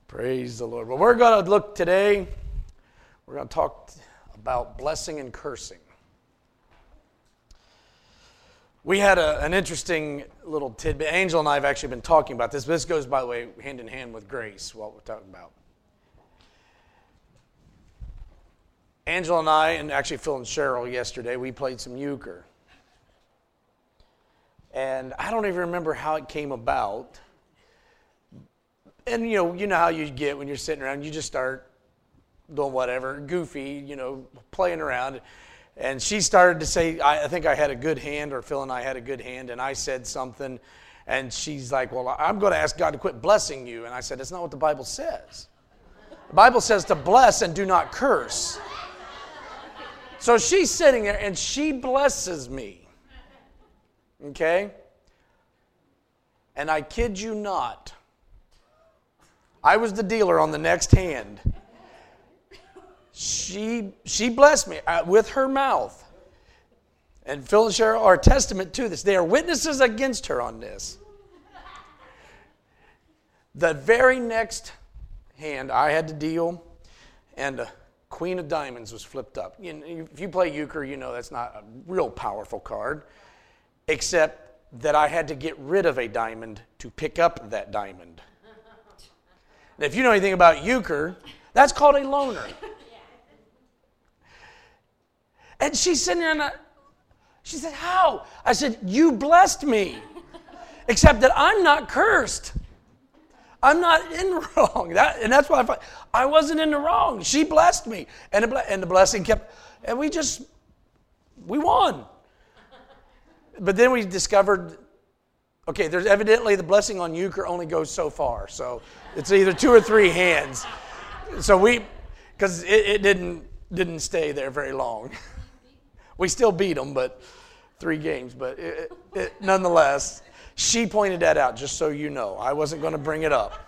Praise the Lord. Well, we're going to look today, we're going to talk about blessing and cursing. We had an interesting little tidbit. Angel and I have actually been talking about this, but this goes, by the way, hand in hand with grace, what we're talking about. Angel and I, and actually Phil and Cheryl yesterday, we played some euchre. And I don't even remember how it came about. And you know how you get when you're sitting around, you just start doing whatever, goofy, playing around. And she started to say, I think I had a good hand, or Phil and I had a good hand, and I said something. And she's like, well, I'm going to ask God to quit blessing you. And I said, that's not what the Bible says. The Bible says to bless and do not curse. So she's sitting there, and she blesses me. Okay? And I kid you not, I was the dealer on the next hand. She blessed me with her mouth. And Phil and Cheryl are a testament to this. They are witnesses against her on this. The very next hand I had to deal, and a Queen of Diamonds was flipped up. If you play euchre, you know that's not a real powerful card, except that I had to get rid of a diamond to pick up that diamond. And if you know anything about euchre, that's called a loner. And she's sitting there, and she said, how? I said, you blessed me, except that I'm not cursed. I'm not in the wrong. That's why I wasn't in the wrong. She blessed me. And the blessing kept, and we won. But then we discovered, okay, there's evidently the blessing on euchre only goes so far. So it's either 2 or 3 hands. So because it didn't stay there very long. We still beat them, but 3 games. But nonetheless, she pointed that out, just so you know. I wasn't going to bring it up.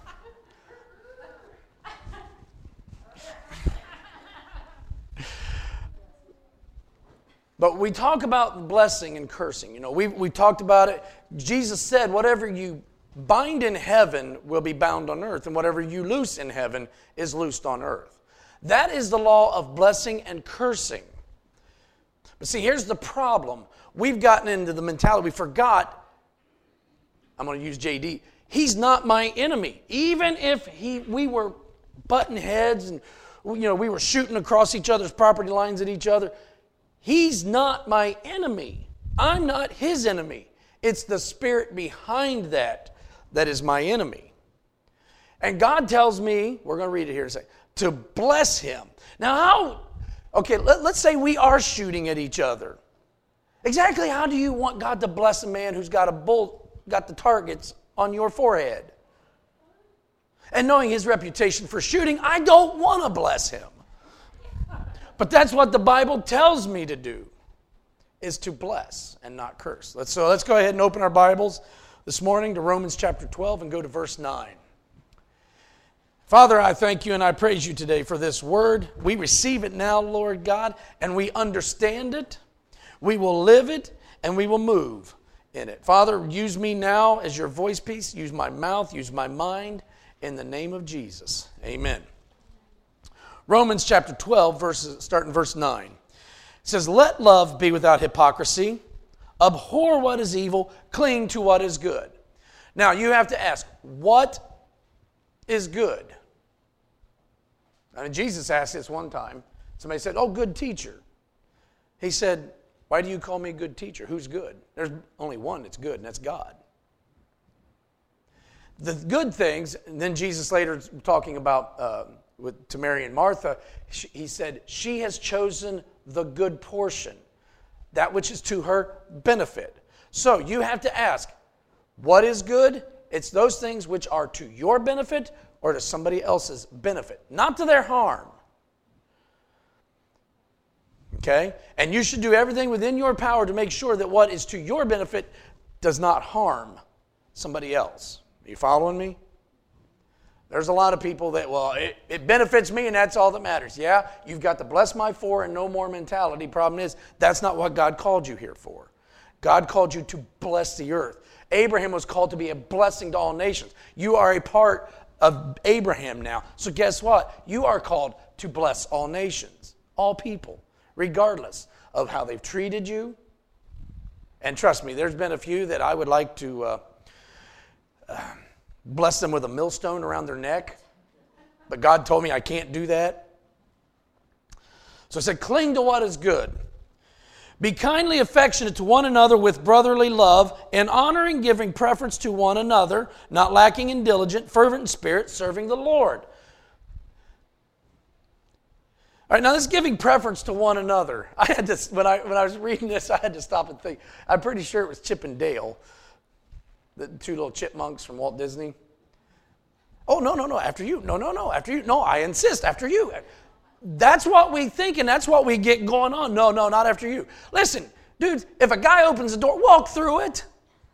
But we talk about blessing and cursing. We talked about it. Jesus said, whatever you bind in heaven will be bound on earth, and whatever you loose in heaven is loosed on earth. That is the law of blessing and cursing. But see, here's the problem. We've gotten into the mentality, we forgot, I'm going to use JD, he's not my enemy. Even if we were butting heads and we were shooting across each other's property lines at each other, he's not my enemy. I'm not his enemy. It's the spirit behind that is my enemy. And God tells me, we're going to read it here in a second, to bless him. Now how... Okay, let's say we are shooting at each other. Exactly how do you want God to bless a man who's got the targets on your forehead? And knowing his reputation for shooting, I don't want to bless him. But that's what the Bible tells me to do, is to bless and not curse. So let's go ahead and open our Bibles this morning to Romans chapter 12 and go to verse 9. Father, I thank you and I praise you today for this word. We receive it now, Lord God, and we understand it. We will live it and we will move in it. Father, use me now as your voice piece. Use my mouth, use my mind in the name of Jesus. Amen. Romans chapter 12, starting verse 9. It says, let love be without hypocrisy. Abhor what is evil. Cling to what is good. Now you have to ask, what is good? I mean, Jesus asked this one time. Somebody said, oh, good teacher. He said, why do you call me a good teacher? Who's good? There's only one that's good, and that's God. The good things, and then Jesus later talking about to Mary and Martha, he said, she has chosen the good portion, that which is to her benefit. So you have to ask, what is good? It's those things which are to your benefit or to somebody else's benefit, not to their harm. Okay? And you should do everything within your power to make sure that what is to your benefit does not harm somebody else. Are you following me? There's a lot of people that, it benefits me and that's all that matters. Yeah, you've got the bless my for and no more mentality. Problem is, that's not what God called you here for. God called you to bless the earth. Abraham was called to be a blessing to all nations. You are a part of Abraham now. So guess what? You are called to bless all nations, all people, regardless of how they've treated you. And trust me, there's been a few that I would like to bless them with a millstone around their neck. But God told me I can't do that. So I said, cling to what is good. Be kindly affectionate to one another with brotherly love, and honoring, giving preference to one another, not lacking in diligent, fervent in spirit, serving the Lord. All right, now this giving preference to one another. I had to, when I was reading this, I had to stop and think. I'm pretty sure it was Chip and Dale, the two little chipmunks from Walt Disney. Oh, no, after you. No, after you. No, I insist, after you. That's what we think, and that's what we get going on. No, not after you. Listen, dudes, if a guy opens the door, walk through it.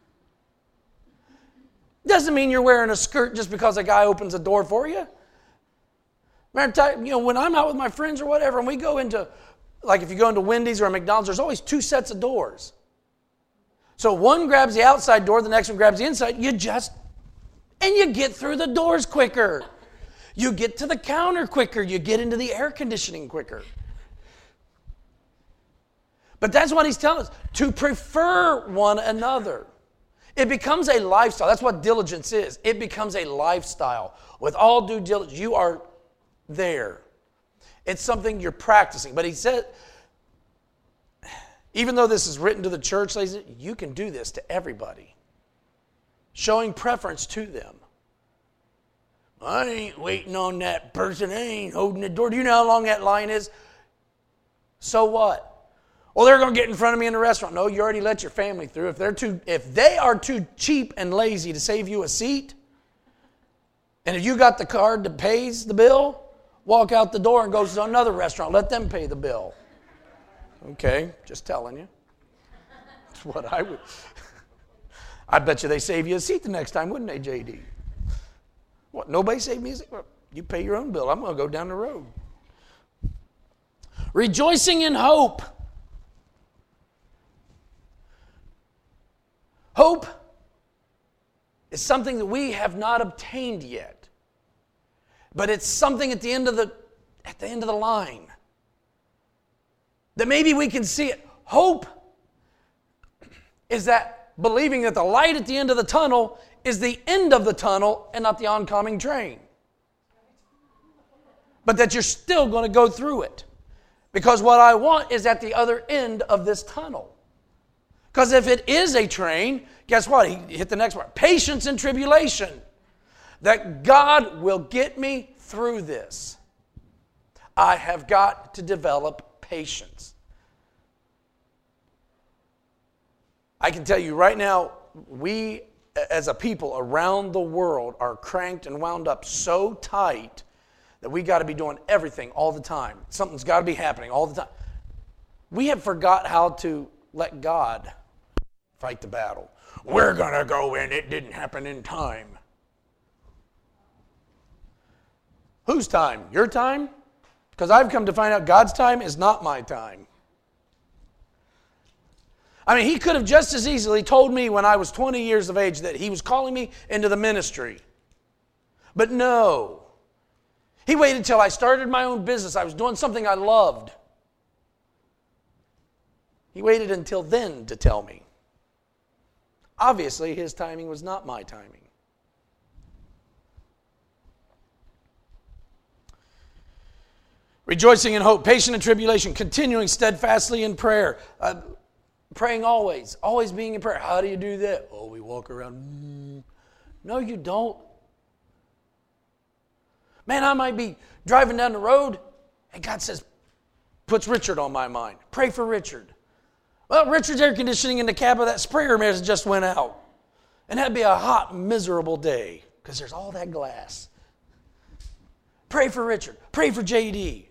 Doesn't mean you're wearing a skirt just because a guy opens a door for you. Matter of fact, when I'm out with my friends or whatever, and we go into, like if you go into Wendy's or a McDonald's, there's always two sets of doors. So one grabs the outside door, the next one grabs the inside. And you get through the doors quicker. You get to the counter quicker. You get into the air conditioning quicker. But that's what he's telling us, to prefer one another. It becomes a lifestyle. That's what diligence is. It becomes a lifestyle. With all due diligence, you are there. It's something you're practicing. But he said, even though this is written to the church, ladies, you can do this to everybody. Showing preference to them. I ain't waiting on that person. I ain't holding the door. Do you know how long that line is? So what? Well, they're going to get in front of me in the restaurant. No, you already let your family through. If they are too cheap and lazy to save you a seat, and if you got the card that pays the bill, walk out the door and go to another restaurant. Let them pay the bill. Okay, just telling you. That's what I would. I bet you they save you a seat the next time, wouldn't they, J.D.? What, nobody saved me a seat? Well, you pay your own bill. I'm going to go down the road. Rejoicing in hope. Hope is something that we have not obtained yet. But it's something at the end of the line. That maybe we can see it. Hope is that believing that the light at the end of the tunnel is the end of the tunnel and not the oncoming train. But that you're still going to go through it. Because what I want is at the other end of this tunnel. Because if it is a train, guess what? He hit the next one. Patience and tribulation. That God will get me through this. I have got to develop patience. I can tell you right now, we as a people around the world are cranked and wound up so tight that we got to be doing everything all the time. Something's got to be happening all the time. We have forgot how to let God fight the battle. We're going to go in. It didn't happen in time. Whose time? Your time? Because I've come to find out God's time is not my time. I mean, he could have just as easily told me when I was 20 years of age that he was calling me into the ministry. But no. He waited till I started my own business. I was doing something I loved. He waited until then to tell me. Obviously, his timing was not my timing. Rejoicing in hope, patient in tribulation, continuing steadfastly in prayer. Praying always being in prayer. How do you do that? Oh, we walk around. No, you don't. Man, I might be driving down the road and God says, puts Richard on my mind. Pray for Richard. Well, Richard's air conditioning in the cab of that sprayer just went out. And that'd be a hot, miserable day because there's all that glass. Pray for Richard. Pray for J.D.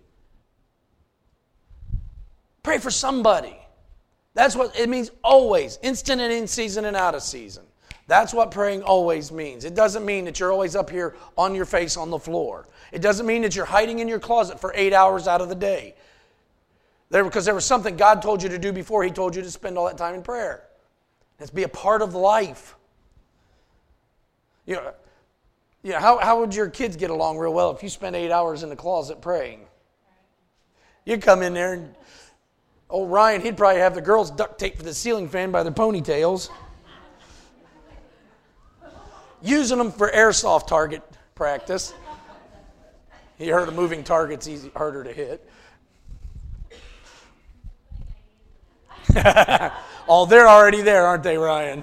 Pray for somebody. That's what it means always. Instant and in season and out of season. That's what praying always means. It doesn't mean that you're always up here on your face on the floor. It doesn't mean that you're hiding in your closet for 8 hours out of the day. Because there was something God told you to do before He told you to spend all that time in prayer. It's be a part of life. You know, Yeah, how would your kids get along real well if you spent 8 hours in the closet praying? You come in there and old Ryan, he'd probably have the girls duct tape for the ceiling fan by their ponytails. Using them for airsoft target practice. You heard of moving targets harder to hit. Oh, they're already there, aren't they, Ryan?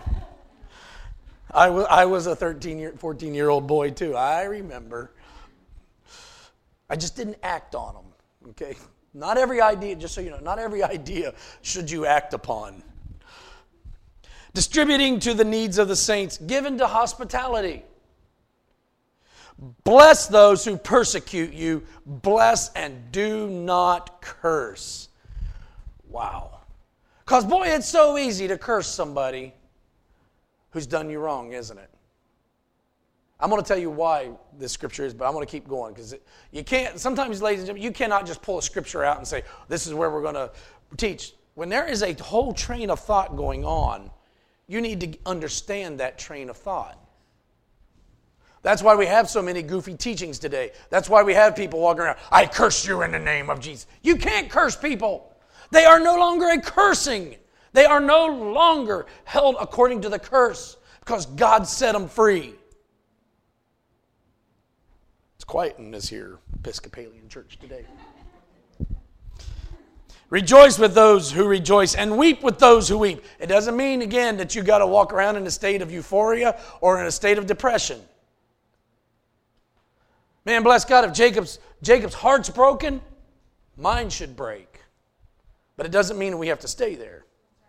I was a 14-year-old boy too. I remember. I just didn't act on them. Okay, not every idea. Just so you know, not every idea should you act upon. Distributing to the needs of the saints, given to hospitality. Bless those who persecute you. Bless and do not curse. Wow. Because, boy, it's so easy to curse somebody who's done you wrong, isn't it? I'm going to tell you why this scripture is, but I'm going to keep going because you can't, sometimes, ladies and gentlemen, you cannot just pull a scripture out and say, this is where we're going to teach. When there is a whole train of thought going on, you need to understand that train of thought. That's why we have so many goofy teachings today. That's why we have people walking around, I curse you in the name of Jesus. You can't curse people. They are no longer a cursing. They are no longer held according to the curse because God set them free. It's quiet in this here Episcopalian church today. Rejoice with those who rejoice and weep with those who weep. It doesn't mean, again, that you got to walk around in a state of euphoria or in a state of depression. Man, bless God, if Jacob's heart's broken, mine should break. But it doesn't mean we have to stay there.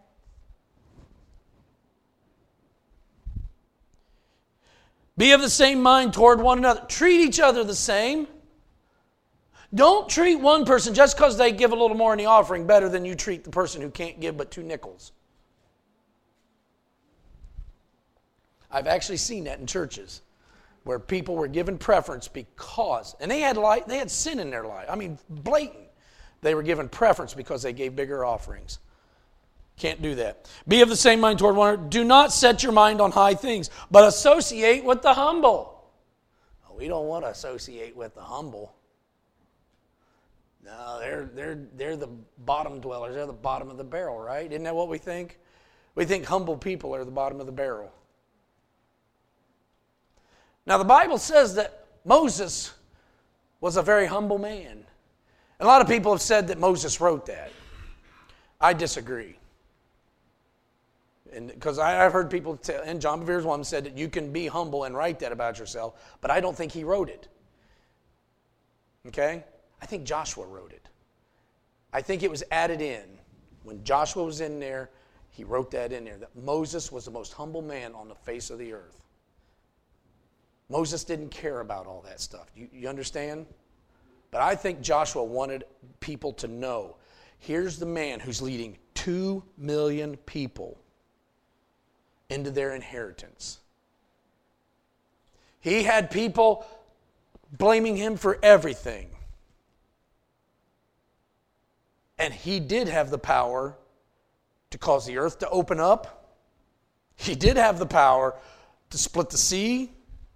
Be of the same mind toward one another. Treat each other the same. Don't treat one person just because they give a little more in the offering better than you treat the person who can't give but 2 nickels. I've actually seen that in churches where people were given preference because, and they had sin in their life. I mean, blatant. They were given preference because they gave bigger offerings. Can't do that. Be of the same mind toward one another. Do not set your mind on high things, but associate with the humble. We don't want to associate with the humble. No, they're the bottom dwellers. They're the bottom of the barrel, right? Isn't that what we think? We think humble people are the bottom of the barrel. Now, the Bible says that Moses was a very humble man. A lot of people have said that Moses wrote that. I disagree. Because I've heard people tell, and John Bevere's one said that you can be humble and write that about yourself, but I don't think he wrote it. Okay? I think Joshua wrote it. I think it was added in. When Joshua was in there, he wrote that in there, that Moses was the most humble man on the face of the earth. Moses didn't care about all that stuff. You understand? But I think Joshua wanted people to know, here's the man who's leading 2 million people into their inheritance. He had people blaming him for everything. And he did have the power to cause the earth to open up. He did have the power to split the sea.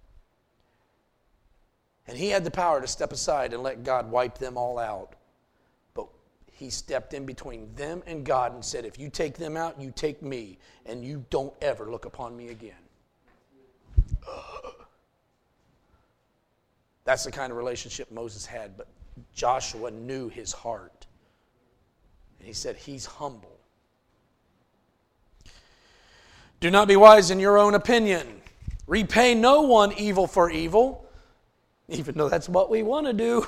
And he had the power to step aside and let God wipe them all out. But he stepped in between them and God and said, if you take them out, you take me, and you don't ever look upon me again. That's the kind of relationship Moses had, but Joshua knew his heart. And he said, he's humble. Do not be wise in your own opinion. Repay no one evil for evil, even though that's what we want to do.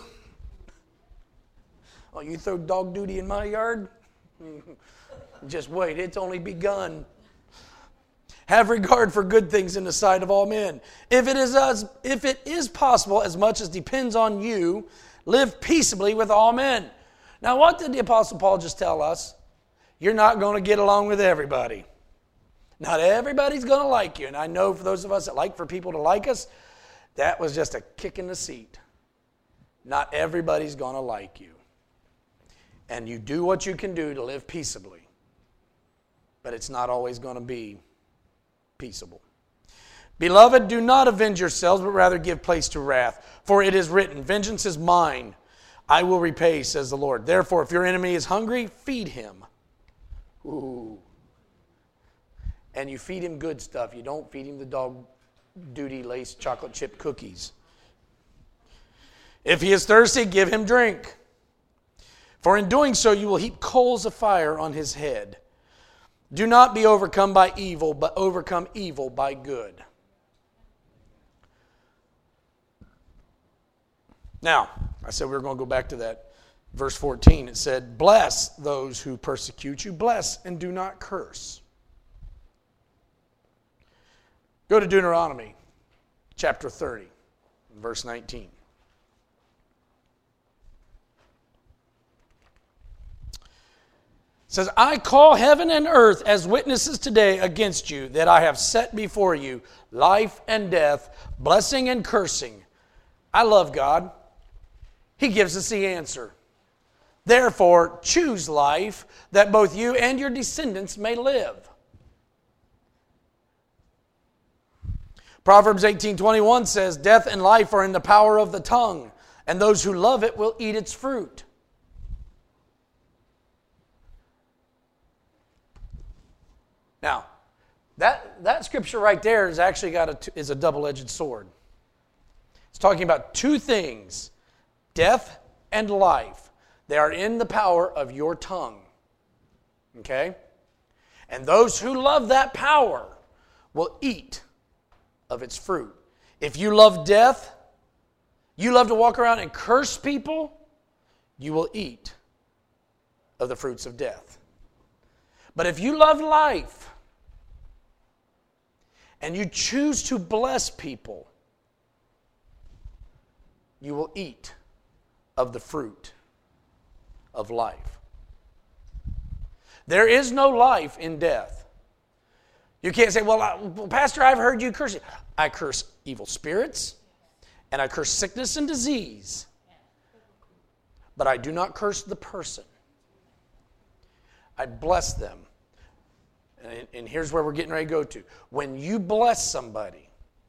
Oh, you throw dog duty in my yard? Just wait, it's only begun. Have regard for good things in the sight of all men. If it is possible, as much as depends on you, live peaceably with all men. Now, what did the Apostle Paul just tell us? You're not going to get along with everybody. Not everybody's going to like you. And I know for those of us that like for people to like us, that was just a kick in the seat. Not everybody's going to like you. And you do what you can do to live peaceably. But it's not always going to be peaceable. Beloved, do not avenge yourselves, but rather give place to wrath. For it is written, vengeance is mine. I will repay, says the Lord. Therefore, if your enemy is hungry, feed him. Ooh. And you feed him good stuff. You don't feed him the dog duty laced chocolate chip cookies. If he is thirsty, give him drink. For in doing so, you will heap coals of fire on his head. Do not be overcome by evil, but overcome evil by good. Now, I said we were going to go back to that. Verse 14, it said, bless those who persecute you. Bless and do not curse. Go to Deuteronomy chapter 30, verse 19. It says, I call heaven and earth as witnesses today against you that I have set before you life and death, blessing and cursing. I love God. He gives us the answer. Therefore, choose life that both you and your descendants may live. Proverbs 18:21 says, death and life are in the power of the tongue, and those who love it will eat its fruit. Now, that scripture right there is actually is a double-edged sword. It's talking about two things, death and life. They are in the power of your tongue. Okay? And those who love that power will eat of its fruit. If you love death, you love to walk around and curse people, you will eat of the fruits of death. But if you love life and you choose to bless people, you will eat of the fruit of life. There is no life in death. You can't say, well, Pastor, I've heard you curse. I curse evil spirits, and I curse sickness and disease. But I do not curse the person. I bless them. And here's where we're getting ready to go to. When you bless somebody,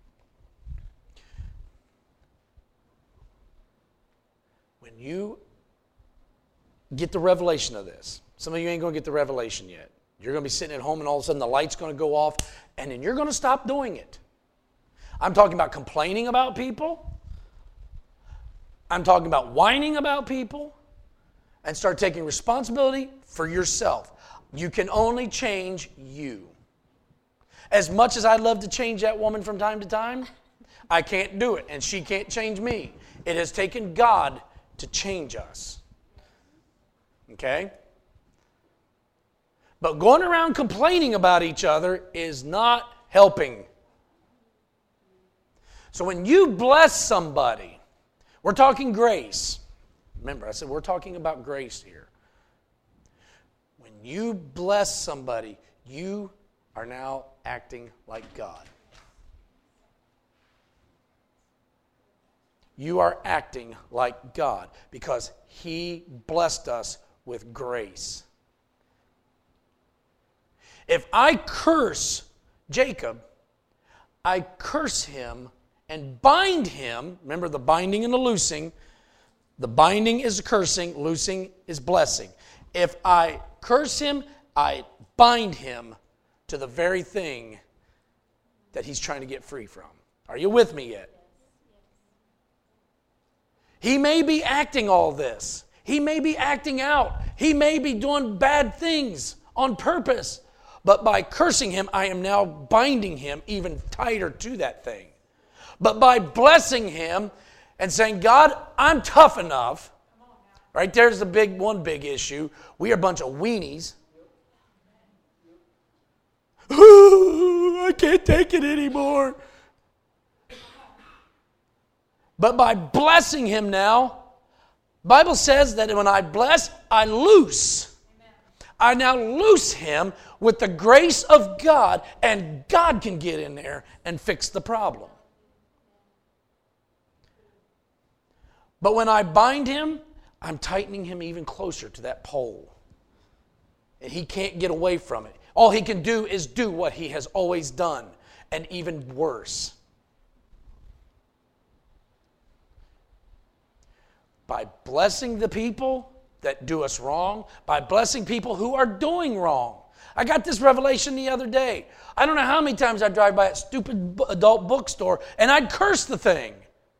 when you get the revelation of this, some of you ain't going to get the revelation yet. You're going to be sitting at home and all of a sudden the light's going to go off and then you're going to stop doing it. I'm talking about complaining about people. I'm talking about whining about people, and start taking responsibility for yourself. You can only change you. As much as I'd love to change that woman from time to time, I can't do it, and she can't change me. It has taken God to change us. Okay? But going around complaining about each other is not helping. So when you bless somebody, we're talking grace. Remember, I said we're talking about grace here. When you bless somebody, you are now acting like God. You are acting like God because He blessed us with grace. If I curse Jacob, I curse him and bind him. Remember the binding and the loosing. The binding is cursing, loosing is blessing. If I curse him, I bind him to the very thing that he's trying to get free from. Are you with me yet? He may be acting all this. He may be acting out. He may be doing bad things on purpose. But by cursing him, I am now binding him even tighter to that thing. But by blessing him and saying, God, I'm tough enough. Right there's the one big issue. We are a bunch of weenies. I can't take it anymore. But by blessing him now, the Bible says that when I bless, I loose. I now loose him with the grace of God, and God can get in there and fix the problem. But when I bind him, I'm tightening him even closer to that pole. And he can't get away from it. All he can do is do what he has always done. and even worse. By blessing the people that do us wrong, by blessing people who are doing wrong. I got this revelation the other day. I don't know how many times I drive by that stupid adult bookstore and I'd curse the thing.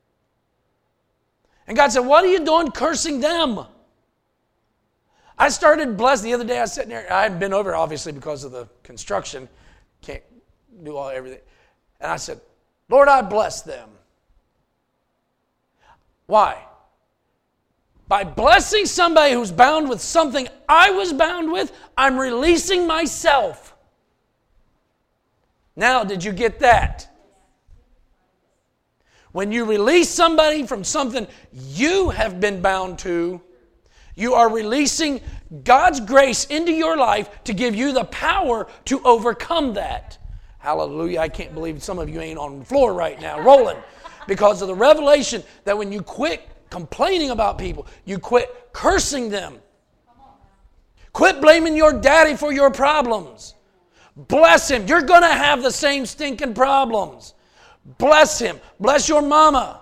And God said, what are you doing cursing them? I started blessing. The other day I was sitting there. I hadn't been over, obviously, because of the construction. Can't do everything. And I said, Lord, I bless them. Why? By blessing somebody who's bound with something I was bound with, I'm releasing myself. Now, did you get that? When you release somebody from something you have been bound to, you are releasing God's grace into your life to give you the power to overcome that. Hallelujah. I can't believe some of you ain't on the floor right now, rolling, because of the revelation that when you quit complaining about people, you quit cursing them. Quit blaming your daddy for your problems. Bless him. You're going to have the same stinking problems. Bless him. Bless your mama.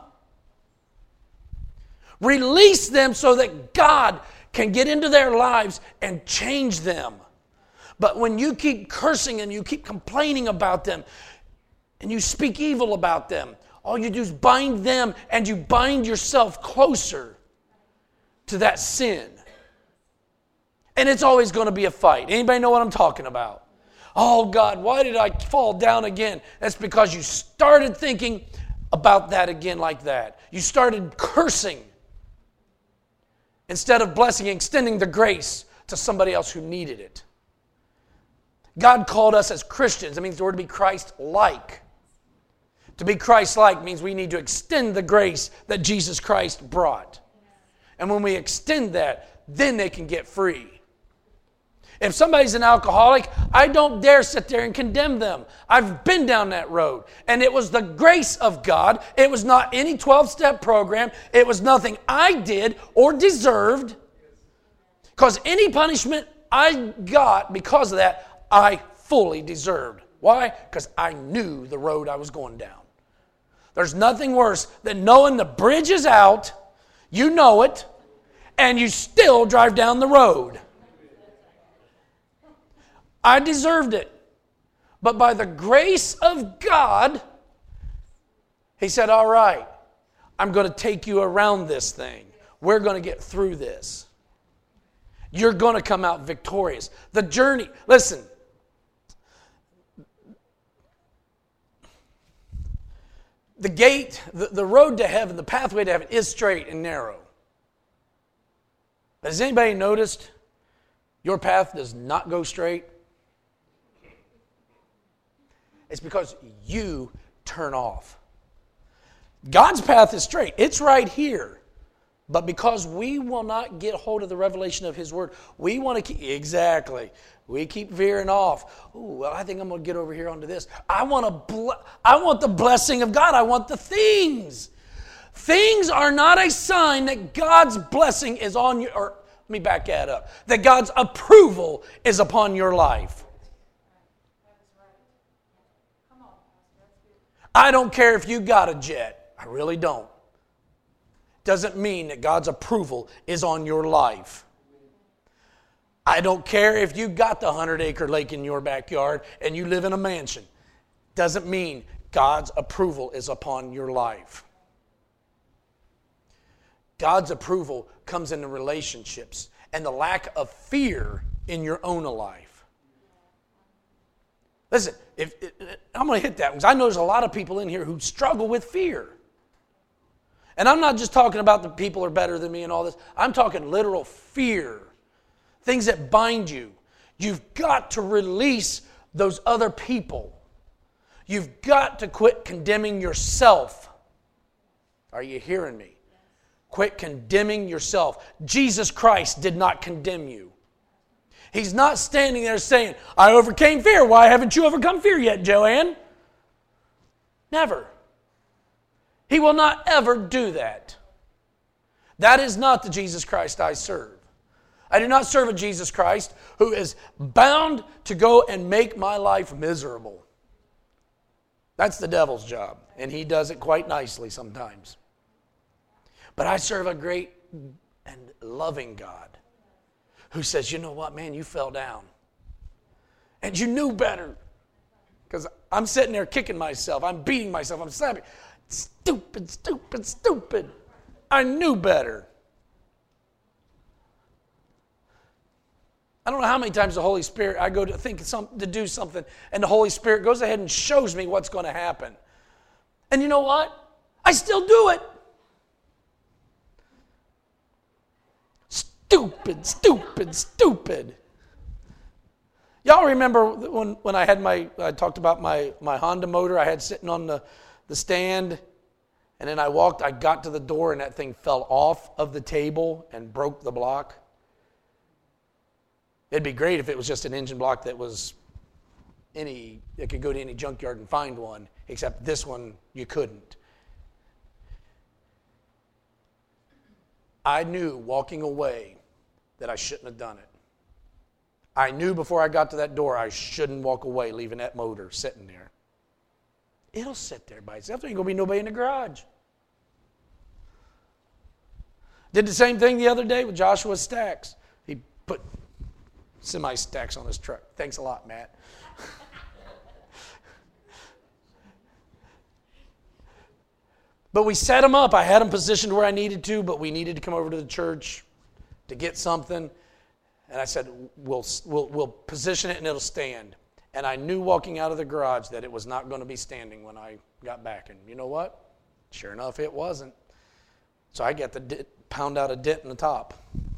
Release them so that God can get into their lives and change them. But when you keep cursing and you keep complaining about them and you speak evil about them, all you do is bind them and you bind yourself closer to that sin. And it's always going to be a fight. Anybody know what I'm talking about? Oh God, why did I fall down again? That's because you started thinking about that again like that. You started cursing instead of blessing, extending the grace to somebody else who needed it. God called us as Christians. It means we're to be Christ-like. To be Christ-like means we need to extend the grace that Jesus Christ brought. And when we extend that, then they can get free. If somebody's an alcoholic, I don't dare sit there and condemn them. I've been down that road. And it was the grace of God. It was not any 12-step program. It was nothing I did or deserved. Because any punishment I got because of that, I fully deserved. Why? Because I knew the road I was going down. There's nothing worse than knowing the bridge is out, you know it, and you still drive down the road. I deserved it. But by the grace of God, He said, all right, I'm going to take you around this thing. We're going to get through this. You're going to come out victorious. The journey, listen, the gate, the road to heaven, the pathway to heaven is straight and narrow. But has anybody noticed your path does not go straight? It's because you turn off. God's path is straight. It's right here. But because we will not get hold of the revelation of His Word, we want to keep, exactly, we keep veering off. Oh, well, I think I'm going to get over here onto this. I want the blessing of God. I want the things. Things are not a sign that God's blessing is on you, or let me back that up, that God's approval is upon your life. I don't care if you got a jet. I really don't. Doesn't mean that God's approval is on your life. I don't care if you got the 100-acre lake in your backyard and you live in a mansion. Doesn't mean God's approval is upon your life. God's approval comes in the relationships and the lack of fear in your own life. Listen, I'm going to hit that because I know there's a lot of people in here who struggle with fear. And I'm not just talking about the people are better than me and all this. I'm talking literal fear. Things that bind you. You've got to release those other people. You've got to quit condemning yourself. Are you hearing me? Quit condemning yourself. Jesus Christ did not condemn you. He's not standing there saying, I overcame fear. Why haven't you overcome fear yet, Joanne? Never. He will not ever do that. That is not the Jesus Christ I serve. I do not serve a Jesus Christ who is bound to go and make my life miserable. That's the devil's job, and he does it quite nicely sometimes. But I serve a great and loving God who says, you know what, man, you fell down. And you knew better. Because I'm sitting there kicking myself. I'm beating myself. I'm slapping. Stupid, stupid, stupid. I knew better. I don't know how many times the Holy Spirit, I go to think to do something, and the Holy Spirit goes ahead and shows me what's going to happen. And you know what? I still do it. Stupid, stupid, stupid. Y'all remember when I talked about my Honda motor I had sitting on the stand, and then I got to the door, and that thing fell off of the table and broke the block? It'd be great if it was just an engine block that was it could go to any junkyard and find one, except this one you couldn't. I knew walking away that I shouldn't have done it. I knew before I got to that door I shouldn't walk away leaving that motor sitting there. It'll sit there by itself. There ain't going to be nobody in the garage. Did the same thing the other day with Joshua's stacks. He put semi-stacks on his truck. Thanks a lot, Matt. But we set them up. I had them positioned where I needed to, but we needed to come over to the church to get something. And I said, we'll position it and it'll stand. And I knew walking out of the garage that it was not going to be standing when I got back. And you know what? Sure enough, it wasn't. So I got to pound out a dent in the top.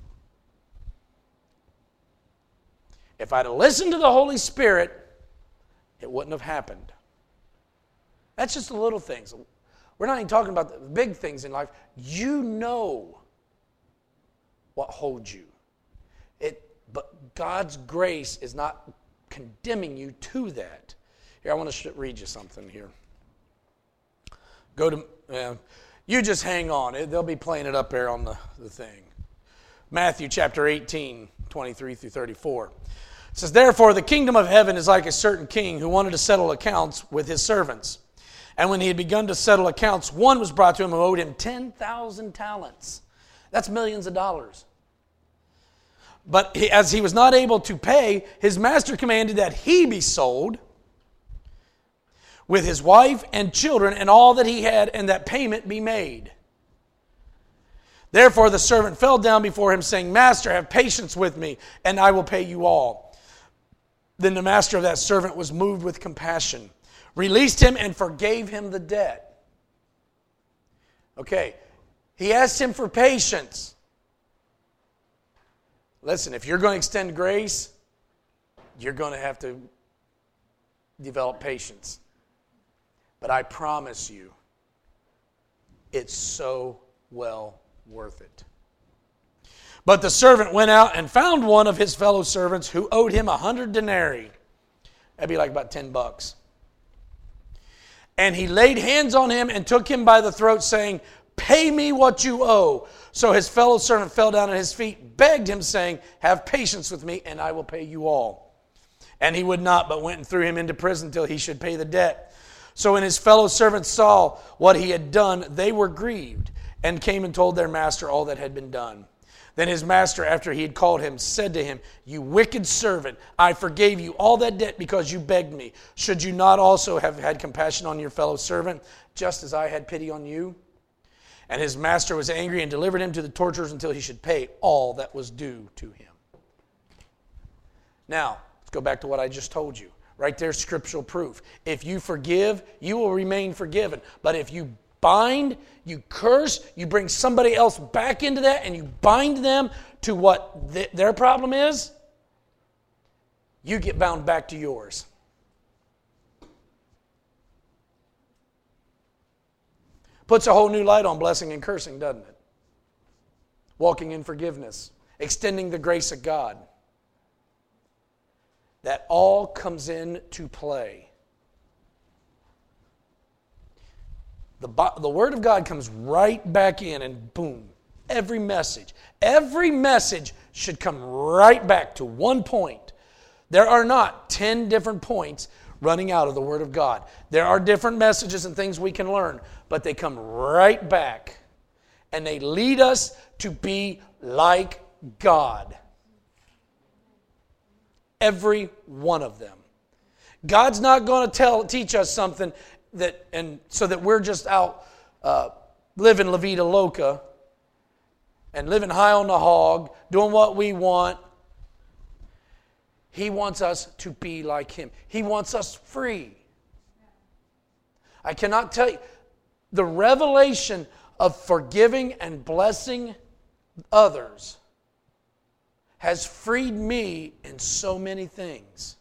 If I'd have listened to the Holy Spirit, it wouldn't have happened. That's just the little things. We're not even talking about the big things in life. You know what holds you. But God's grace is not condemning you to that. Here, I want to read you something here. Go to, you just hang on. They'll be playing it up there on the thing. Matthew chapter 18, 23 through 34. It says, therefore, the kingdom of heaven is like a certain king who wanted to settle accounts with his servants. And when he had begun to settle accounts, one was brought to him who owed him 10,000 talents. That's millions of dollars. But as he was not able to pay, his master commanded that he be sold with his wife and children and all that he had, and that payment be made. Therefore the servant fell down before him, saying, Master, have patience with me, and I will pay you all. Then the master of that servant was moved with compassion, released him, and forgave him the debt. Okay, he asked him for patience. Listen, if you're going to extend grace, you're going to have to develop patience. But I promise you, it's so well worth it. But the servant went out and found one of his fellow servants who owed him 100 denarii. That'd be like about $10. And he laid hands on him and took him by the throat, saying, pay me what you owe. So his fellow servant fell down at his feet, begged him, saying, have patience with me, and I will pay you all. And he would not, but went and threw him into prison till he should pay the debt. So when his fellow servants saw what he had done, they were grieved, and came and told their master all that had been done. Then his master, after he had called him, said to him, you wicked servant, I forgave you all that debt because you begged me. Should you not also have had compassion on your fellow servant, just as I had pity on you? And his master was angry and delivered him to the torturers until he should pay all that was due to him. Now, let's go back to what I just told you. Right there's scriptural proof. If you forgive, you will remain forgiven. But if you bind, you curse, you bring somebody else back into that, and you bind them to what their problem is, you get bound back to yours. Puts a whole new light on blessing and cursing, doesn't it? Walking in forgiveness, extending the grace of God. That all comes into play. The Word of God comes right back in, and boom, every message should come right back to one point. There are not 10 different points running out of the Word of God. There are different messages and things we can learn, but they come right back and they lead us to be like God. Every one of them. God's not going to teach us something so that we're just out living La Vida Loca and living high on the hog, doing what we want. He wants us to be like Him. He wants us free. I cannot tell you, the revelation of forgiving and blessing others has freed me in so many things.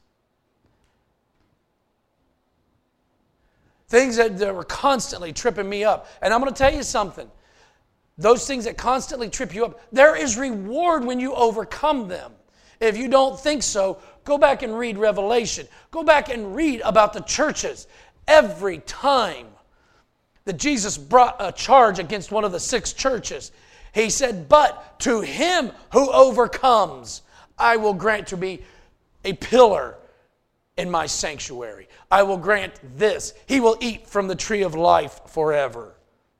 Things that were constantly tripping me up. And I'm going to tell you something. Those things that constantly trip you up, there is reward when you overcome them. If you don't think so, go back and read Revelation. Go back and read about the churches. Every time that Jesus brought a charge against one of the 6 churches, He said, "But to him who overcomes, I will grant to be a pillar in my sanctuary. I will grant this. He will eat from the tree of life forever."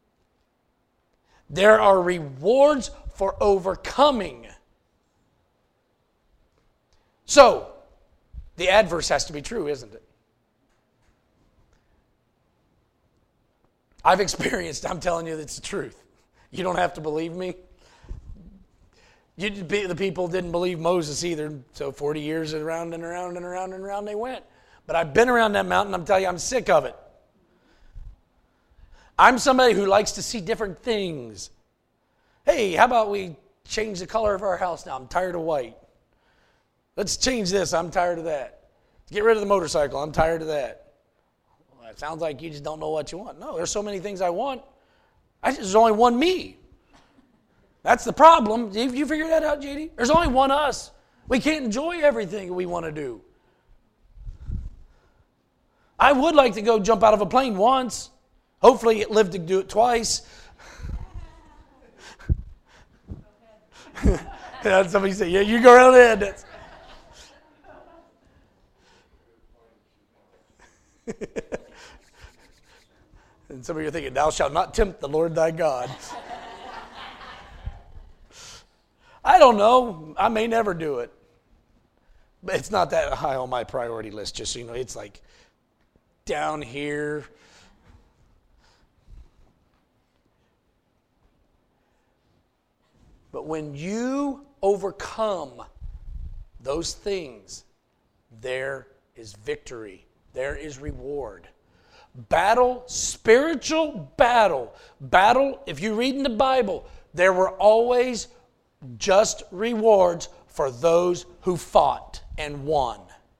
There are rewards for overcoming. So, the adverse has to be true, isn't it? I've experienced, I'm telling you, it's the truth. You don't have to believe me. The people didn't believe Moses either, so 40 years around and around and around and around they went. But I've been around that mountain, I'm telling you, I'm sick of it. I'm somebody who likes to see different things. Hey, how about we change the color of our house now? I'm tired of white. Let's change this. I'm tired of that. Get rid of the motorcycle. I'm tired of that. Well, it sounds like you just don't know what you want. No, there's so many things I want. There's only one me. That's the problem. You figure that out, JD? There's only one us. We can't enjoy everything we want to do. I would like to go jump out of a plane once. Hopefully live to do it twice. Somebody say, "Yeah, you go right ahead." And some of you are thinking, "Thou shalt not tempt the Lord thy God." I don't know. I may never do it. But it's not that high on my priority list, just so you know. It's like down here. But when you overcome those things, there is victory. There is reward. Battle, spiritual battle. Battle, if you read in the Bible, there were always just rewards for those who fought and won.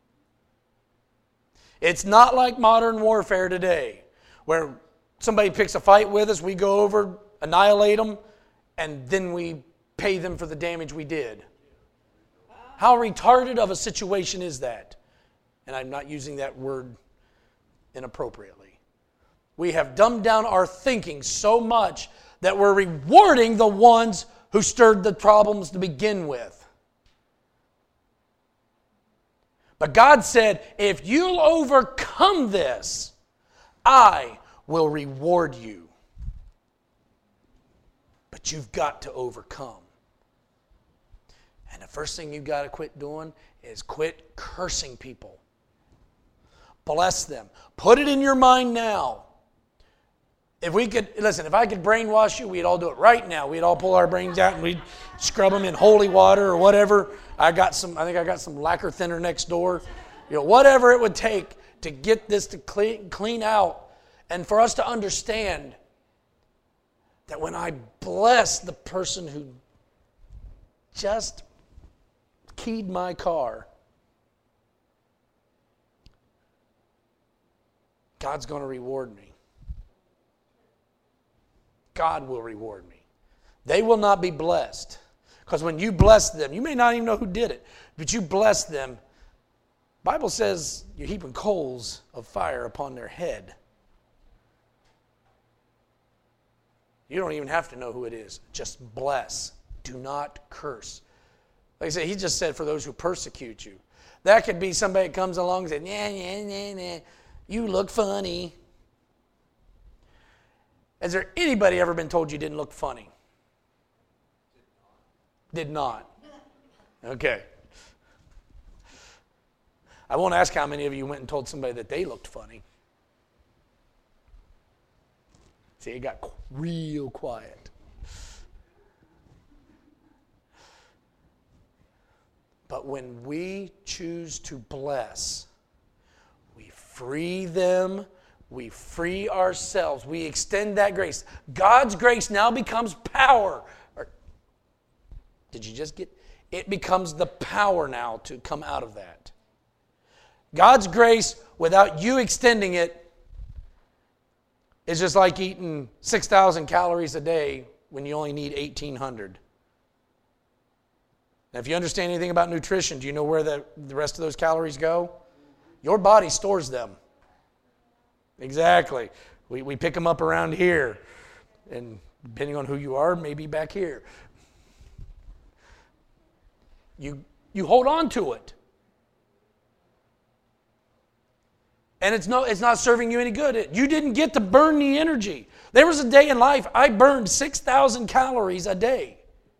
It's not like modern warfare today, where somebody picks a fight with us, we go over, annihilate them, and then we pay them for the damage we did. How retarded of a situation is that? And I'm not using that word inappropriately. We have dumbed down our thinking so much that we're rewarding the ones who stirred the problems to begin with. But God said, if you'll overcome this, I will reward you. But you've got to overcome. And the first thing you've got to quit doing is quit cursing people. Bless them. Put it in your mind now. If I could brainwash you, we'd all do it right now. We'd all pull our brains out and we'd scrub them in holy water or whatever. I think I got some lacquer thinner next door. Whatever it would take to get this to clean out. And for us to understand that when I bless the person who just keyed my car, God's going to reward me. God will reward me. They will not be blessed. Because when you bless them, you may not even know who did it, but you bless them. The Bible says you're heaping coals of fire upon their head. You don't even have to know who it is. Just bless. Do not curse. Like I say, he just said for those who persecute you. That could be somebody that comes along and says, nah, you look funny. Has there anybody ever been told you didn't look funny? Did not. Okay. I won't ask how many of you went and told somebody that they looked funny. See, it got real quiet. But when we choose to bless, we free them, we free ourselves, we extend that grace. God's grace now becomes power. Did you just get? It becomes the power now to come out of that. God's grace, without you extending it, is just like eating 6,000 calories a day when you only need 1,800. Now, if you understand anything about nutrition, do you know where the rest of those calories go? Your body stores them. Exactly. We pick them up around here. And depending on who you are, maybe back here. You hold on to it. And it's not serving you any good. You didn't get to burn the energy. There was a day in life I burned 6,000 calories a day.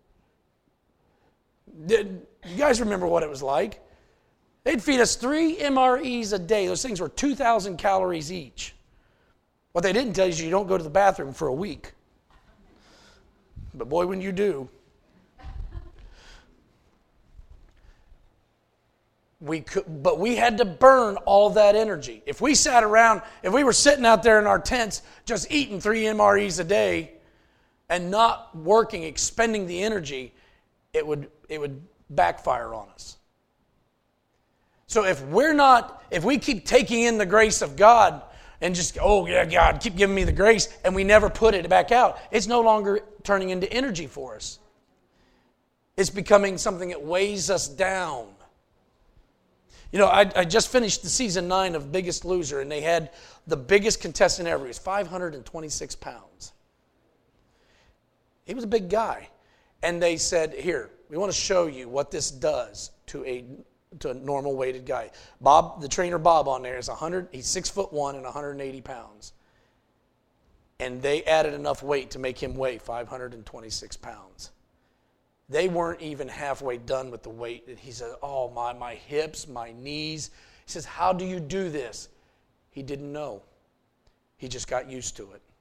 You guys remember what it was like? They'd feed us 3 MREs a day. Those things were 2,000 calories each. What they didn't tell you is you don't go to the bathroom for a week. But boy, when you do. But we had to burn all that energy. If we sat around, if we were sitting out there in our tents just eating 3 MREs a day and not working, expending the energy, it would backfire on us. So if we keep taking in the grace of God and just, oh yeah, God, keep giving me the grace, and we never put it back out, it's no longer turning into energy for us. It's becoming something that weighs us down. You know, I just finished the season 9 of Biggest Loser, and they had the biggest contestant ever. He was 526 pounds. He was a big guy. And they said, here, we want to show you what this does to a normal weighted guy. Bob, the trainer Bob on there, he's 6'1" and 180 pounds. And they added enough weight to make him weigh 526 pounds. They weren't even halfway done with the weight. He said, oh, my hips, my knees. He says, how do you do this? He didn't know. He just got used to it.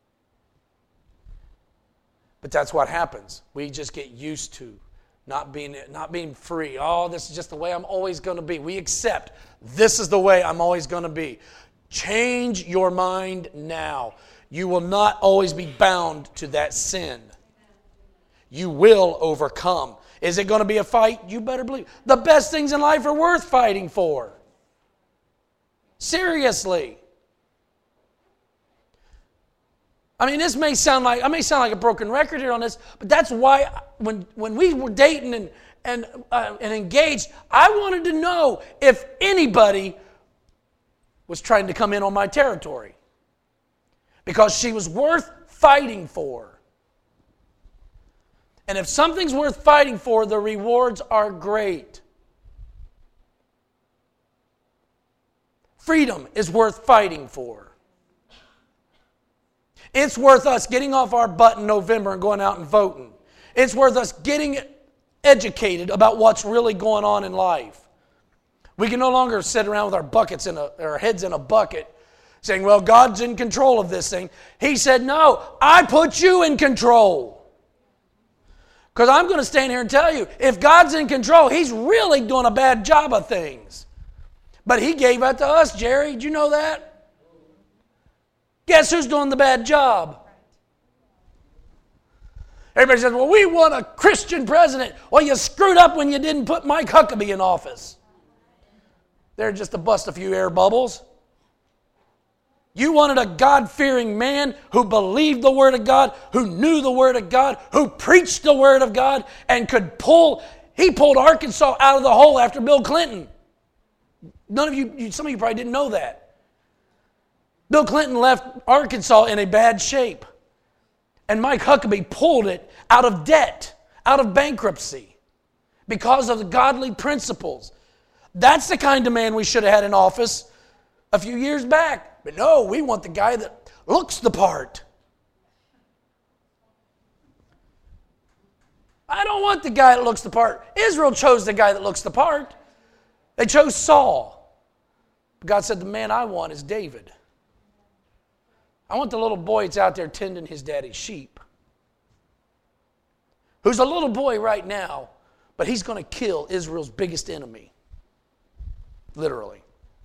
But that's what happens. We just get used to not being free. Oh, this is just the way I'm always going to be. We accept this is the way I'm always going to be. Change your mind now. You will not always be bound to that sin. You will overcome. Is it going to be a fight? You better believe. The best things in life are worth fighting for. Seriously. I mean, I may sound like a broken record here on this, but that's why when we were dating and engaged, I wanted to know if anybody was trying to come in on my territory. Because she was worth fighting for. And if something's worth fighting for, the rewards are great. Freedom is worth fighting for. It's worth us getting off our butt in November and going out and voting. It's worth us getting educated about what's really going on in life. We can no longer sit around with our heads in a bucket saying, well, God's in control of this thing. He said, no, I put you in control. Because I'm going to stand here and tell you, if God's in control, He's really doing a bad job of things. But He gave that to us, Jerry. Did you know that? Guess who's doing the bad job? Everybody says, well, we want a Christian president. Well, you screwed up when you didn't put Mike Huckabee in office. They're just to bust a few air bubbles. You wanted a God-fearing man who believed the Word of God, who knew the Word of God, who preached the Word of God, and he pulled Arkansas out of the hole after Bill Clinton. Some of you probably didn't know that. Bill Clinton left Arkansas in a bad shape. And Mike Huckabee pulled it out of debt, out of bankruptcy, because of the godly principles That's the kind of man we should have had in office a few years back. But no, we want the guy that looks the part. I don't want the guy that looks the part. Israel chose the guy that looks the part. They chose Saul. But God said, the man I want is David. I want the little boy that's out there tending his daddy's sheep. Who's a little boy right now, but he's going to kill Israel's biggest enemy. Literally.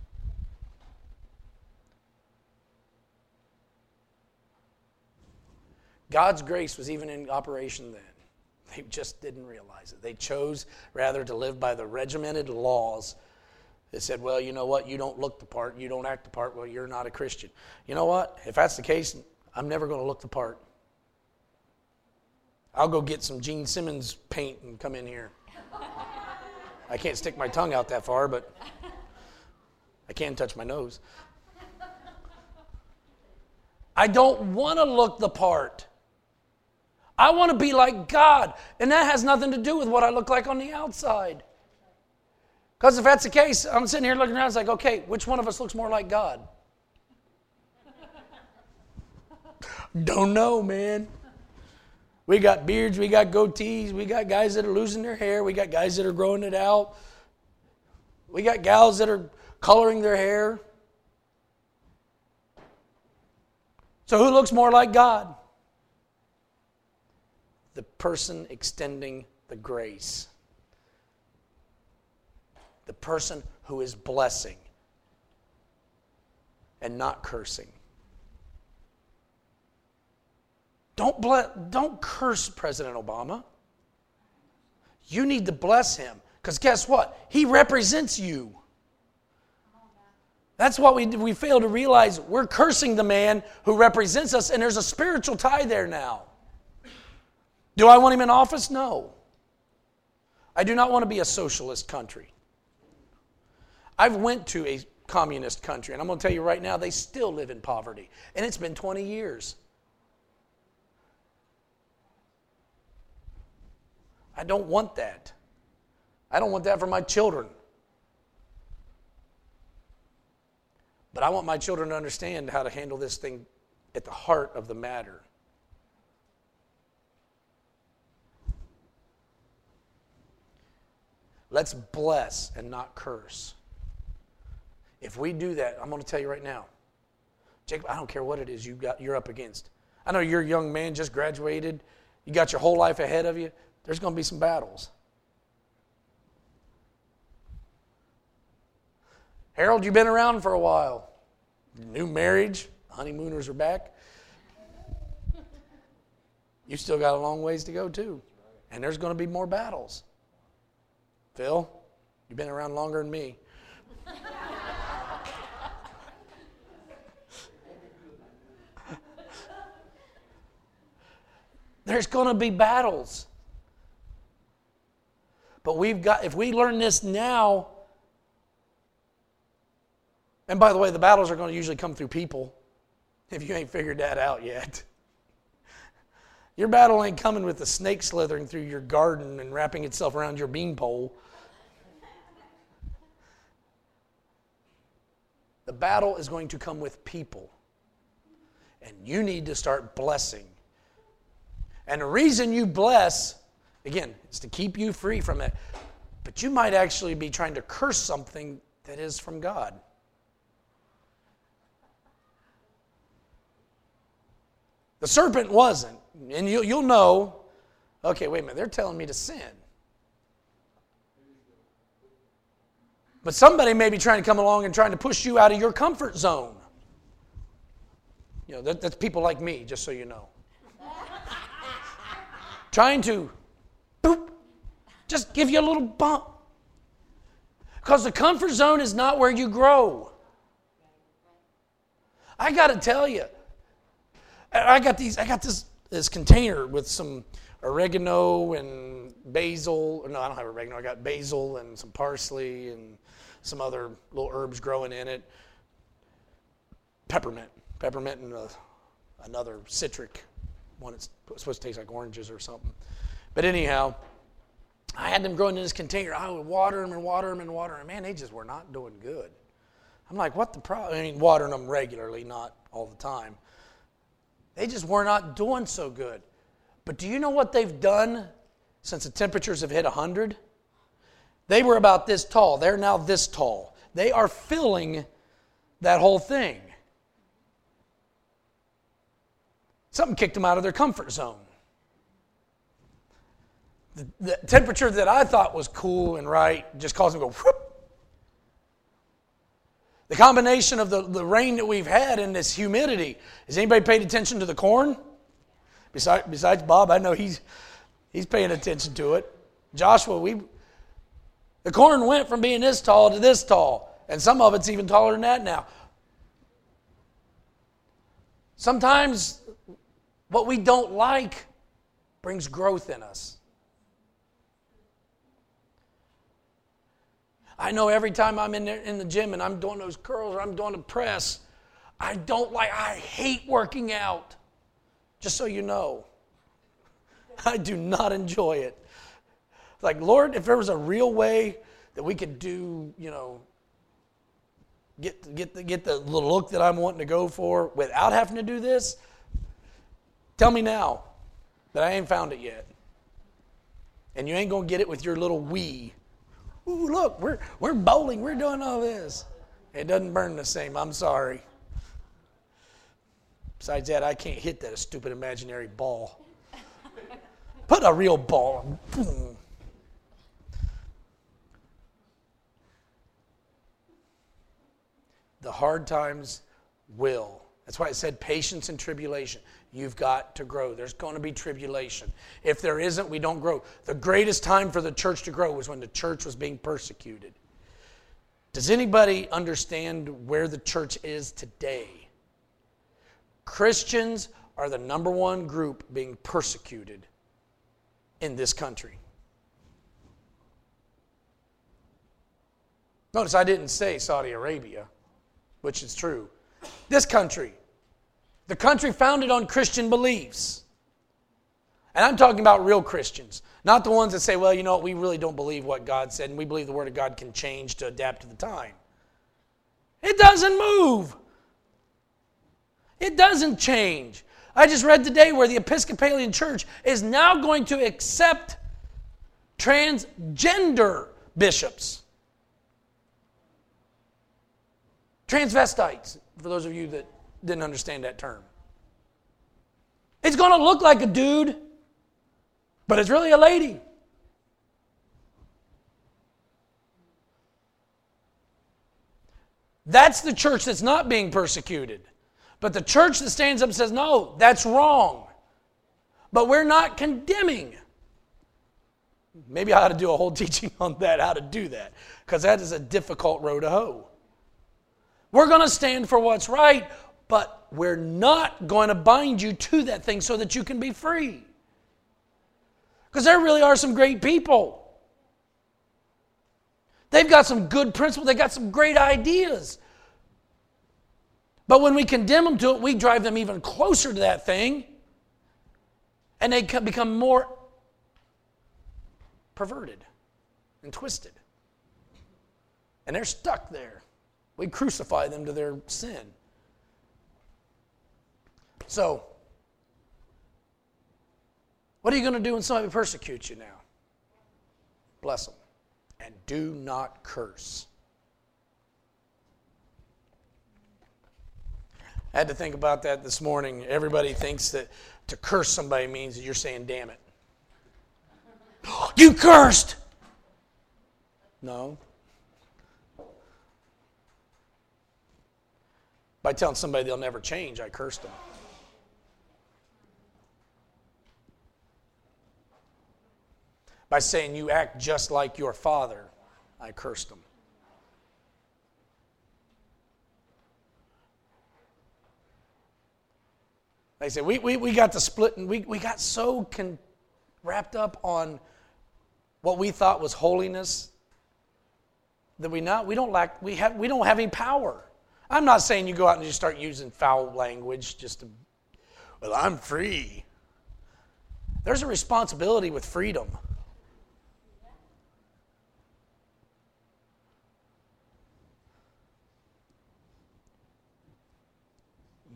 God's grace was even in operation then. They just didn't realize it. They chose rather to live by the regimented laws that said, well, you know what, you don't look the part, you don't act the part, well, you're not a Christian. You know what, if that's the case, I'm never going to look the part. I'll go get some Gene Simmons paint and come in here. I can't stick my tongue out that far, but I can touch my nose. I don't want to look the part. I want to be like God. And that has nothing to do with what I look like on the outside. Because if that's the case, I'm sitting here looking around, it's like, okay, which one of us looks more like God? Don't know, man. We got beards, we got goatees, we got guys that are losing their hair, we got guys that are growing it out. We got gals that are coloring their hair. So who looks more like God? The person extending the grace. The person who is blessing and not cursing. Don't curse President Obama. You need to bless him. Because guess what? He represents you. That's what we fail to realize. We're cursing the man who represents us, and there's a spiritual tie there now. Do I want him in office? No. I do not want to be a socialist country. I've went to a communist country, and I'm going to tell you right now, they still live in poverty. And it's been 20 years. I don't want that. I don't want that for my children. But I want my children to understand how to handle this thing at the heart of the matter. Let's bless and not curse. If we do that, I'm going to tell you right now, Jacob, I don't care what it is you're up against. I know you're a young man, just graduated. You got your whole life ahead of you. There's going to be some battles. Harold, you've been around for a while. New marriage, honeymooners are back. You still got a long ways to go too. And there's going to be more battles. Phil, you've been around longer than me. There's going to be battles. But if we learn this now, and by the way, the battles are going to usually come through people, if you ain't figured that out yet. Your battle ain't coming with the snake slithering through your garden and wrapping itself around your beanpole. The battle is going to come with people. And you need to start blessing. And the reason you bless, again, is to keep you free from it. But you might actually be trying to curse something that is from God. The serpent wasn't. And you'll know, okay, wait a minute, they're telling me to sin. But somebody may be trying to come along and trying to push you out of your comfort zone. You know, that's people like me, just so you know. Trying to, boop, just give you a little bump. Because the comfort zone is not where you grow. I got to tell you, I got this container with some oregano and basil. No, I don't have oregano. I got basil and some parsley and some other little herbs growing in it. Peppermint and another citric one. It's supposed to taste like oranges or something. But anyhow, I had them growing in this container. I would water them and water them and water them. Man, they just were not doing good. I'm like, what the problem? I mean, watering them regularly, not all the time. They just were not doing so good. But do you know what they've done since the temperatures have hit 100? They were about this tall. They're now this tall. They are filling that whole thing. Something kicked them out of their comfort zone. The temperature that I thought was cool and right just caused them to go whoop. The combination of the rain that we've had and this humidity. Has anybody paid attention to the corn? Besides Bob, I know he's paying attention to it. Joshua, the corn went from being this tall to this tall. And some of it's even taller than that now. Sometimes what we don't like brings growth in us. I know every time I'm in the gym and I'm doing those curls or I'm doing a press, I hate working out. Just so you know. I do not enjoy it. It's like, Lord, if there was a real way that we could do, get the look that I'm wanting to go for without having to do this, tell me now. But I ain't found it yet. And you ain't going to get it with your little Wii. Ooh, look, we're bowling, we're doing all this. It doesn't burn the same, I'm sorry. Besides that, I can't hit that stupid imaginary ball. Put a real ball. The hard times will. That's why it said patience and tribulation. You've got to grow. There's going to be tribulation. If there isn't, we don't grow. The greatest time for the church to grow was when the church was being persecuted. Does anybody understand where the church is today? Christians are the number one group being persecuted in this country. Notice I didn't say Saudi Arabia, which is true. This country. The country founded on Christian beliefs. And I'm talking about real Christians. Not the ones that say, well, you know what, we really don't believe what God said, and we believe the Word of God can change to adapt to the time. It doesn't move. It doesn't change. I just read today where the Episcopalian Church is now going to accept transgender bishops. Transvestites, for those of you that didn't understand that term. It's going to look like a dude, but it's really a lady. That's the church that's not being persecuted. But the church that stands up and says, no, that's wrong. But we're not condemning. Maybe I ought to do a whole teaching on that, how to do that. Because that is a difficult row to hoe. We're going to stand for what's right, but we're not going to bind you to that thing so that you can be free. Because there really are some great people. They've got some good principles. They've got some great ideas. But when we condemn them to it, we drive them even closer to that thing. And they become more perverted and twisted. And they're stuck there. We crucify them to their sin. So, what are you going to do when somebody persecutes you now? Bless them. And do not curse. I had to think about that this morning. Everybody thinks that to curse somebody means that you're saying, damn it. You cursed! No. By telling somebody they'll never change, I cursed them. By saying you act just like your father, I cursed them. They say, we got the split, and we got so wrapped up on what we thought was holiness that we don't have any power. I'm not saying you go out and just start using foul language just to, well, I'm free. There's a responsibility with freedom.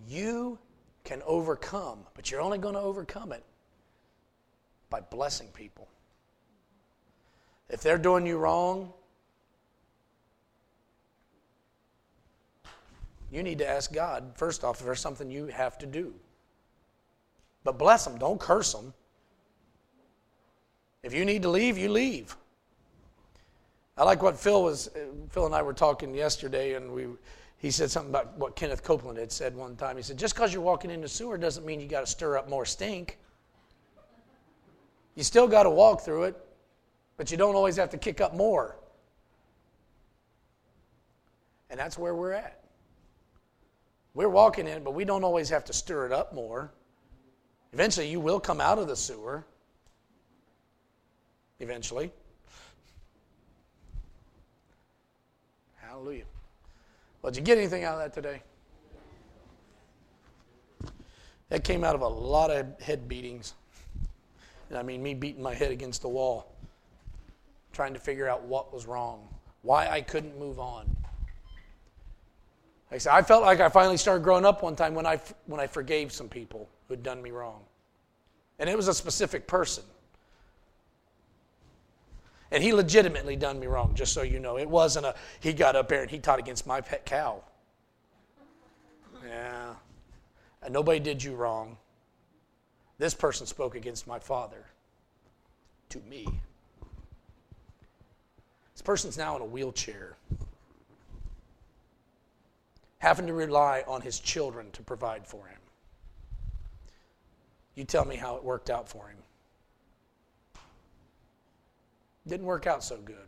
You can overcome, but you're only going to overcome it by blessing people. If they're doing you wrong, you need to ask God, first off, if there's something you have to do. But bless them, don't curse them. If you need to leave, you leave. I like what Phil and I were talking yesterday, and he said something about what Kenneth Copeland had said one time. He said, just because you're walking in the sewer doesn't mean you got to stir up more stink. You still got to walk through it, but you don't always have to kick up more. And that's where we're at. We're walking in, but we don't always have to stir it up more. Eventually, you will come out of the sewer. Eventually. Hallelujah. Well, did you get anything out of that today? That came out of a lot of head beatings. And I mean me beating my head against the wall, trying to figure out what was wrong, why I couldn't move on. Like I said, I felt like I finally started growing up one time when I forgave some people who had done me wrong. And it was a specific person. And he legitimately done me wrong, just so you know. It wasn't he got up there and he taught against my pet cow. Yeah. And nobody did you wrong. This person spoke against my father to me. This person's now in a wheelchair, having to rely on his children to provide for him. You tell me how it worked out for him. Didn't work out so good.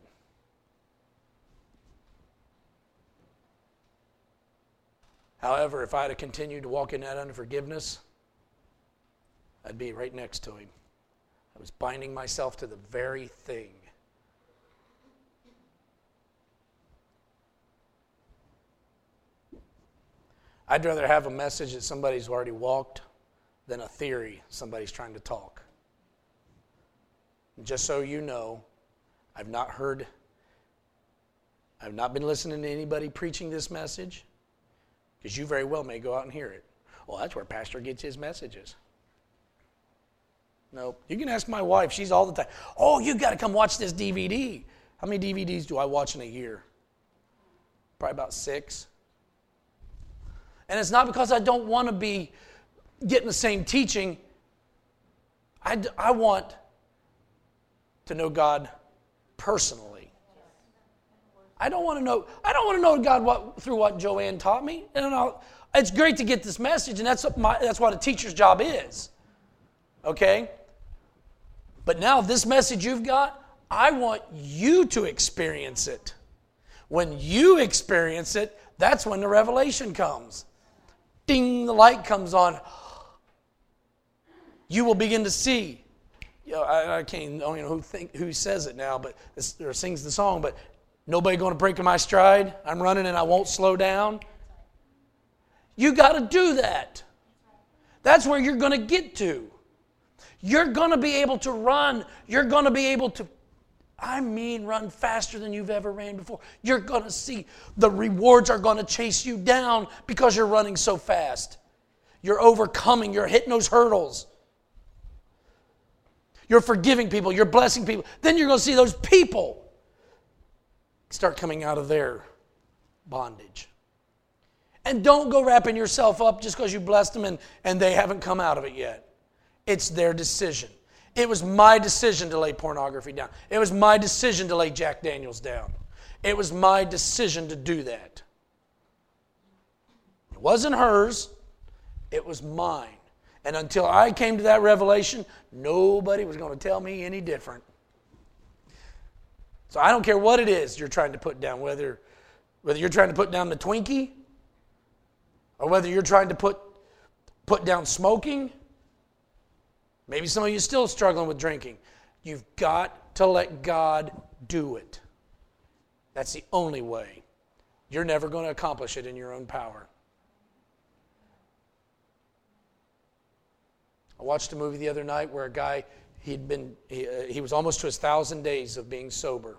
However, if I had continued to walk in that unforgiveness, I'd be right next to him. I was binding myself to the very thing. I'd rather have a message that somebody's already walked than a theory somebody's trying to talk. And just so you know, I've not been listening to anybody preaching this message, because you very well may go out and hear it. Well, that's where Pastor gets his messages. No, you can ask my wife. She's all the time, oh, you got to come watch this DVD. How many DVDs do I watch in a year? Probably about 6. And it's not because I don't want to be getting the same teaching. I want to know God personally. I don't want to know God through what Joanne taught me. And it's great to get this message, and that's what a teacher's job is. Okay? But now this message you've got, I want you to experience it. When you experience it, that's when the revelation comes. Ding, the light comes on. You will begin to see. You know, I don't know who says it now, but or sings the song, but nobody going to break my stride. I'm running and I won't slow down. You got to do that. That's where you're going to get to. You're going to be able to run. You're going to be able to, run faster than you've ever ran before. You're going to see the rewards are going to chase you down because you're running so fast. You're overcoming. You're hitting those hurdles. You're forgiving people. You're blessing people. Then you're going to see those people start coming out of their bondage. And don't go wrapping yourself up just because you blessed them and they haven't come out of it yet. It's their decision. It was my decision to lay pornography down. It was my decision to lay Jack Daniels down. It was my decision to do that. It wasn't hers. It was mine. And until I came to that revelation, nobody was going to tell me any different. So I don't care what it is you're trying to put down, whether you're trying to put down the Twinkie, or whether you're trying to put down smoking. Maybe some of you are still struggling with drinking. You've got to let God do it. That's the only way. You're never going to accomplish it in your own power. I watched a movie the other night where a guy, he was almost to his 1,000 days of being sober.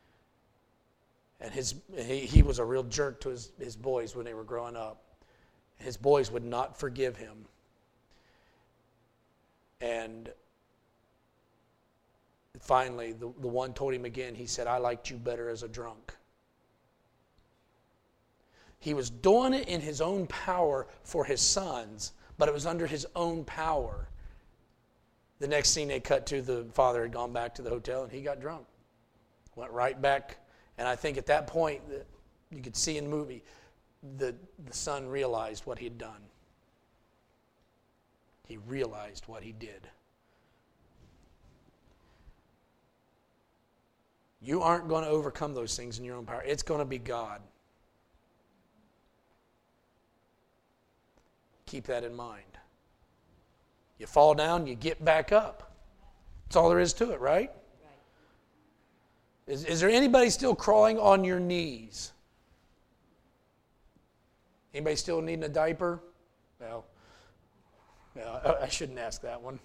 And he was a real jerk to his boys when they were growing up. His boys would not forgive him. And finally, the one told him again, he said, I liked you better as a drunk. He was doing it in his own power for his sons, but it was under his own power. The next scene they cut to, the father had gone back to the hotel and he got drunk. Went right back. And I think at that point, you could see in the movie, the son realized what he'd done. He realized what he did. You aren't going to overcome those things in your own power. It's going to be God. Keep that in mind. You fall down, you get back up. That's all there is to it, right? Is there anybody still crawling on your knees? Anybody still needing a diaper? Well, I shouldn't ask that one.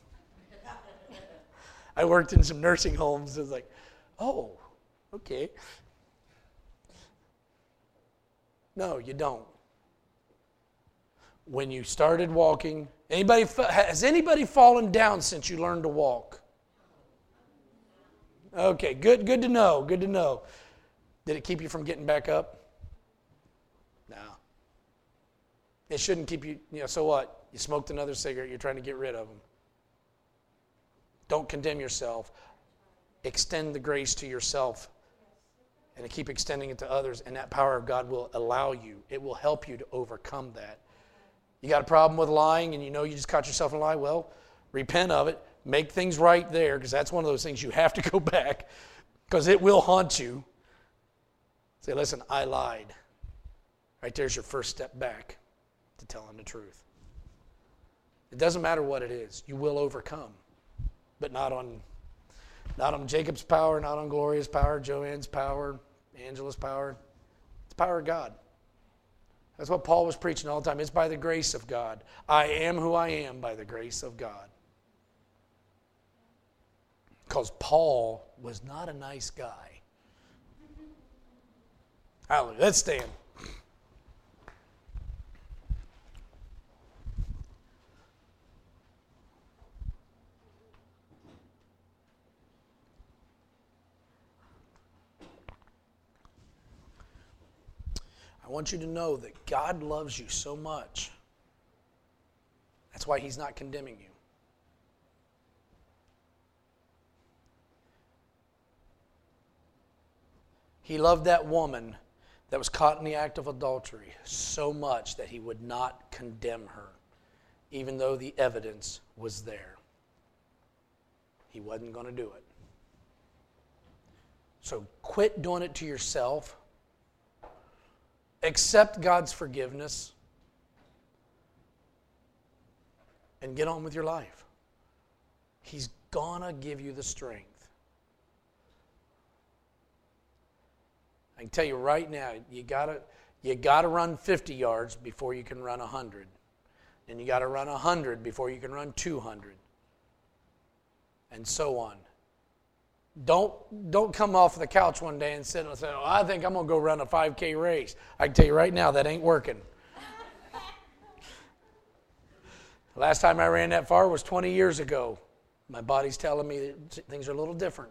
I worked in some nursing homes. It was like, oh, okay. No, you don't. When you started walking, has anybody fallen down since you learned to walk? Okay, good to know, good to know. Did it keep you from getting back up? No. It shouldn't keep you, so what? You smoked another cigarette, you're trying to get rid of them. Don't condemn yourself. Extend the grace to yourself and keep extending it to others, and that power of God will allow you. It will help you to overcome that. You got a problem with lying and you know you just caught yourself in a lie? Well, repent of it. Make things right there, because that's one of those things you have to go back, because it will haunt you. Say, listen, I lied. Right there's your first step back to telling the truth. It doesn't matter what it is. You will overcome, but not on Jacob's power, not on Gloria's power, Joanne's power, Angela's power. It's the power of God. That's what Paul was preaching all the time. It's by the grace of God. I am who I am by the grace of God. Because Paul was not a nice guy. Hallelujah. Let's stand. I want you to know that God loves you so much. That's why He's not condemning you. He loved that woman that was caught in the act of adultery so much that He would not condemn her, even though the evidence was there. He wasn't going to do it. So quit doing it to yourself. Accept God's forgiveness and get on with your life. He's going to give you the strength. I can tell you right now, you gotta run 50 yards before you can run 100. And you got to run 100 before you can run 200. And so on. Don't come off the couch one day and sit and say, oh, I think I'm going to go run a 5K race. I can tell you right now, that ain't working. Last time I ran that far was 20 years ago. My body's telling me that things are a little different.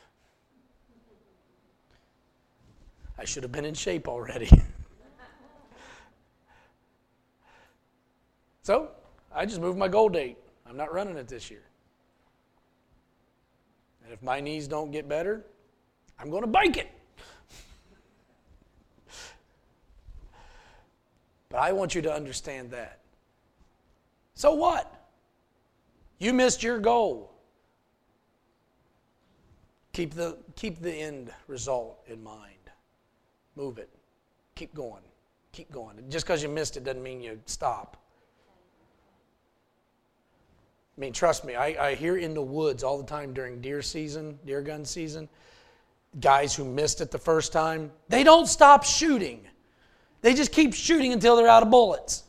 I should have been in shape already. So, I just moved my goal date. I'm not running it this year. And if my knees don't get better, I'm going to bike it. But I want you to understand that. So what? You missed your goal. Keep the end result in mind. Move it. Keep going. Keep going. Just because you missed it doesn't mean you stop. I mean, trust me, I hear in the woods all the time during deer gun season, guys who missed it the first time, they don't stop shooting. They just keep shooting until they're out of bullets.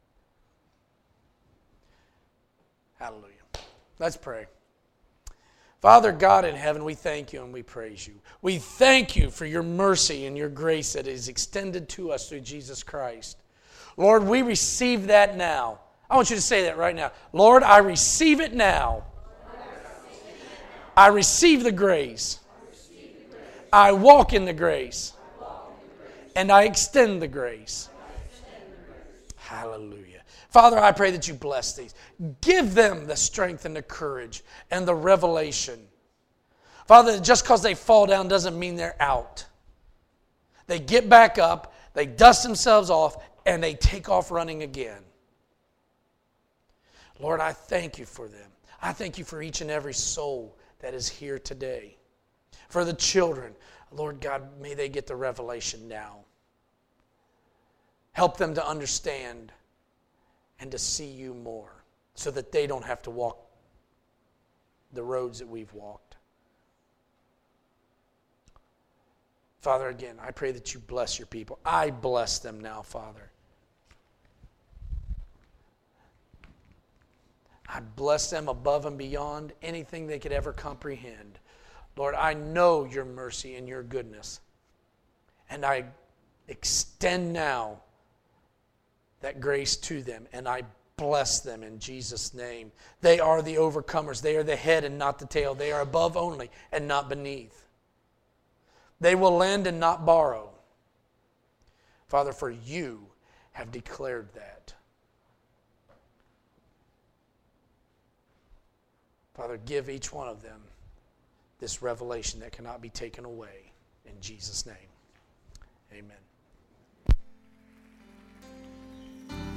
Hallelujah. Let's pray. Father God in heaven, we thank you and we praise you. We thank you for your mercy and your grace that is extended to us through Jesus Christ. Lord, we receive that now. I want you to say that right now. Lord, I receive it now. I receive the grace. I walk in the grace. And I extend the grace. Hallelujah. Father, I pray that you bless these. Give them the strength and the courage and the revelation. Father, just because they fall down doesn't mean they're out. They get back up, they dust themselves off, and they take off running again. Lord, I thank you for them. I thank you for each and every soul that is here today. For the children, Lord God, may they get the revelation now. Help them to understand and to see you more so that they don't have to walk the roads that we've walked. Father, again, I pray that you bless your people. I bless them now, Father. I bless them above and beyond anything they could ever comprehend. Lord, I know your mercy and your goodness. And I extend now that grace to them, and I bless them in Jesus' name. They are the overcomers. They are the head and not the tail. They are above only and not beneath. They will lend and not borrow. Father, for you have declared that. Father, give each one of them this revelation that cannot be taken away. In Jesus' name, amen.